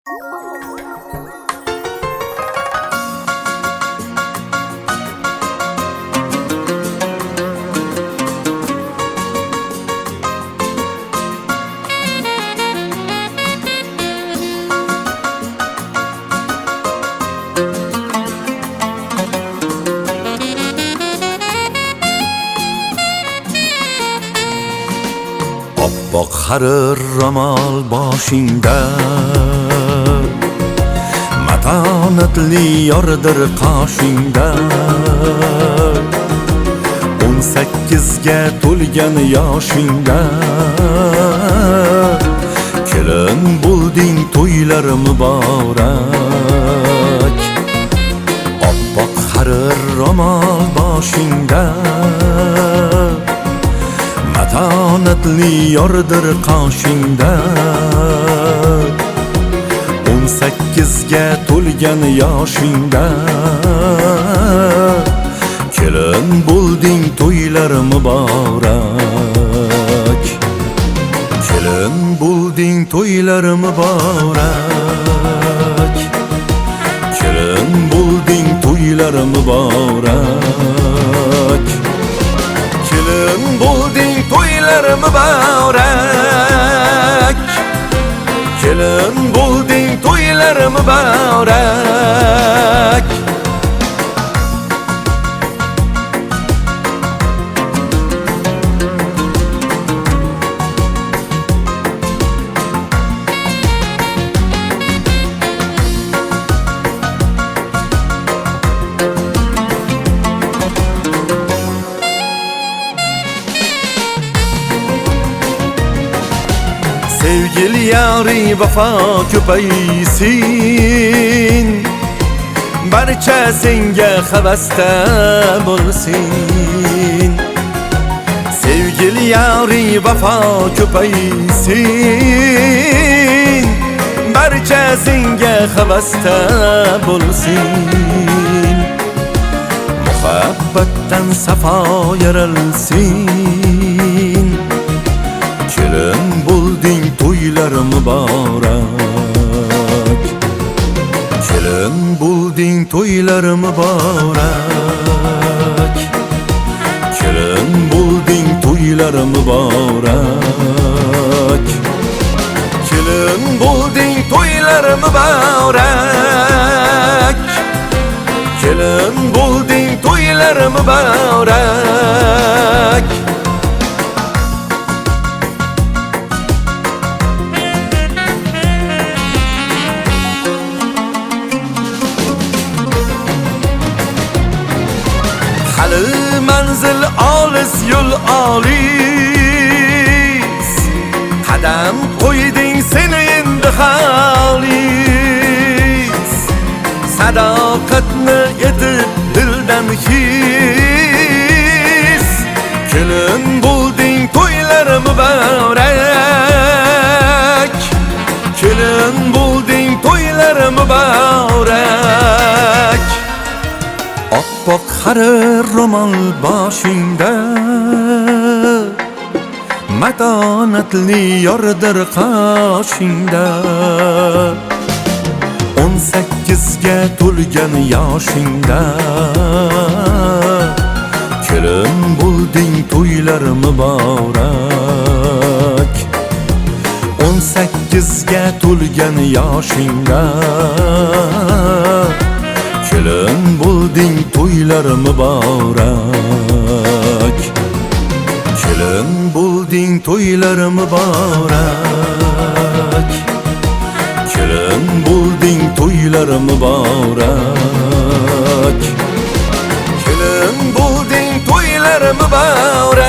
Oppoq harir ro'mol boshingda, matonatli yordir qoshingda. 18ga to'lgan yoshingda, kelin bo'lding to'ylar muborak. Oppoq harir ro'mol boshingda, matonatli yordir qoshingda. 18ga to'lgan yoshingda, kelin bo'lding to'ylar muborak. Kelin bo'lding to'ylar muborak. Kelin bo'lding to'ylar muborak. Kelin bo'lding to'ylar muborak. Kelin bo'lding to'ylar muborak. Sevgili yari vafo ko'paysin, barcha senga havasda bo'lsin. Sevgili yari vafo ko'paysin, barcha senga havasda bo'lsin. Muhabbatdan safo yaralsin, kelin bo'lding to'ylar muborak. Kelin bo'lding to'ylar muborak. Kelin bo'lding to'ylar muborak. Kelin bo'lding to'ylar muborak. Kelin bo'lding to'ylar muborak. Hali manzil olis, yo'l olis, qadam qo'yding sen endi xolis. Sadoqatni etib dildan his, kelin bo'lding to'ylar muborak. Kelin bo'lding to'ylar muborak. Oppoq harir ro'mol boshingda, matonatli yordir qoshingda. 18ga to'lgan yoshingda, kelin bo'lding to'ylar muborak. 18ga to'lgan yoshingda, kelin bo'lding to'ylar muborak. Kelin bo'lding to'ylar muborak. Kelin bo'lding to'ylar muborak. Kelin bo'lding to'ylar muborak.